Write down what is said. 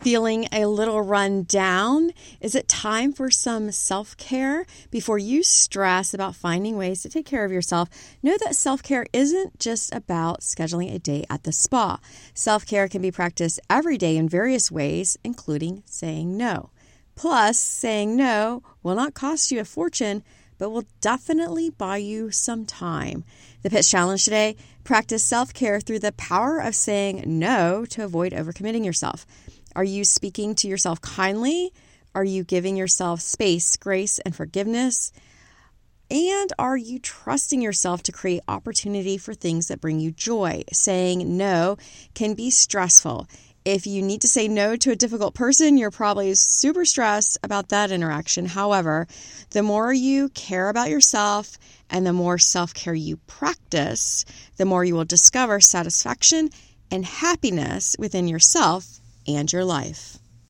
Feeling a little run down? Is it time for some self-care? Before you stress about finding ways to take care of yourself, know that self-care isn't just about scheduling a day at the spa. Self-care can be practiced every day in various ways, including saying no. Plus, saying no will not cost you a fortune, but will definitely buy you some time. The Pitch Challenge today: practice self-care through the power of saying no to avoid overcommitting yourself. Are you speaking to yourself kindly? Are you giving yourself space, grace, and forgiveness? And are you trusting yourself to create opportunity for things that bring you joy? Saying no can be stressful. If you need to say no to a difficult person, you're probably super stressed about that interaction. However, the more you care about yourself and the more self-care you practice, the more you will discover satisfaction and happiness within yourself and your life.